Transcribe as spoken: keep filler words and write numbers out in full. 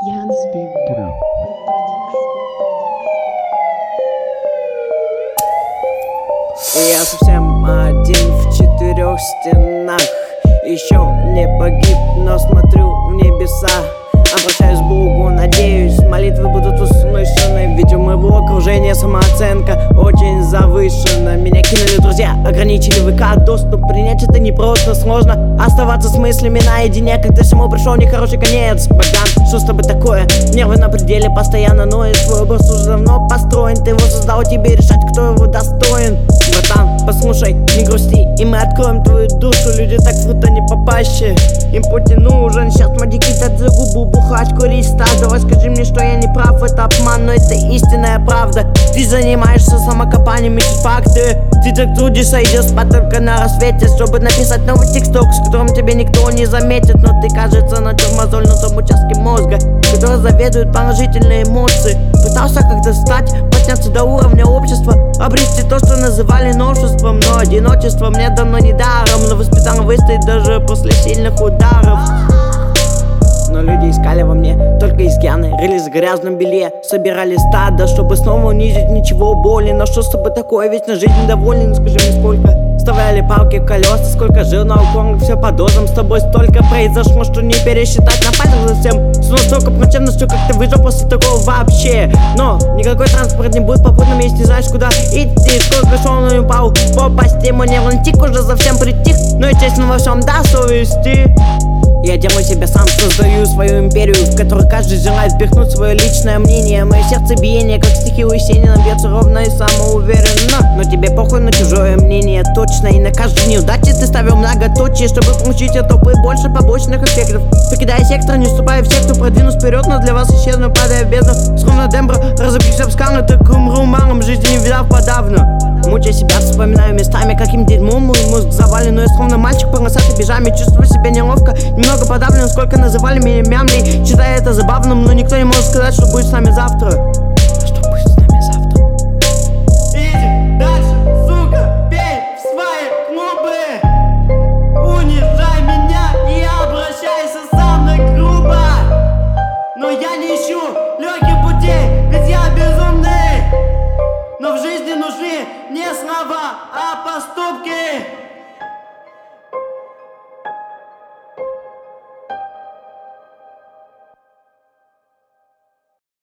Я совсем один в четырех стенах. Еще не погиб, но смотрю в небеса. Обращаюсь к Богу, надеюсь, молитвы будут услышаны. Ведь у моего окружения самооценка очень завышена. Меня кинули друзья, ограничили в ВК доступ. Принять это не просто, сложно оставаться с мыслями наедине, когда всему пришел нехороший конец. Богдан, что с тобой такое? Нервы на пределе постоянно ноют. Твой образ уже давно построен, ты его создал, тебе решать, кто его достоин. Братан, послушай, не грусти, и мы откроем твою душу. Люди так круто не попаще, им путь не нужен. Сейчас моди кидать за губу, бухать, курить, стать. Давай скажи мне, что я не прав, это обман, но это истинная правда. Ты занимаешься самокопанием, ищешь факты. Ты так трудишься, идешь спать только на рассвете, чтобы написать новый тексток, с которым тебе никто не заметит. Но ты, кажется, натер мозоль на том участке мозга, который заведует положительные эмоции. Пытался как-то встать, подняться до уровня общества, обрести то, что называли новшеством. Но одиночество мне давно не даром, но воспитан выстоять даже после сильных ударов. Но люди искали во мне только изъяны, рылись в грязном белье, собирали стадо, чтобы снова унизить, ничего боли. Но что с тобой такое, вечно жизнь недоволен, скажи мне сколько вставляли палки в колеса, сколько жирного корма, все по дозам. С тобой столько произошло, что не пересчитать на пальцах совсем. Снова столько плачевностью, как ты выжил после такого вообще. Но никакой транспорт не будет попутным, если не знаешь, куда идти. Сколько шел, но не упал по посте, мой нервный тик уже совсем притих. Но и честно во всем до совести. Я делаю себя сам, создаю свою империю, в которой каждый желает впихнуть свое личное мнение. Мое сердцебиение, как стихи у Есенина, бьется ровно и самоуверенно. Но тебе похуй на чужое мнение, точно. И на каждой неудаче ты ставил многоточие, чтобы получить от толпы больше побочных эффектов. Покидая сектор, не вступая в секту, продвинусь вперед, но для вас исчезну, падая в бездну. Словно Дембро, разобьюсь об скалы, так умру малым, жизни не видав подавно. Мучая себя, вспоминаю местами, каким дерьмом мой мозг завален. Но я словно мальчик по носатой пижаме, чувствую себя неловко, немного подавлен. Сколько называли меня мямлей, считая это забавным, но никто не может сказать, что будет с нами завтра. А что будет с нами завтра? Иди дальше, сука, пей в свои клубы. Унижай меня и обращайся со мной грубо. Но я не ищу легких путей, ведь я безумный. Но в жизни нужны не слова, а поступки.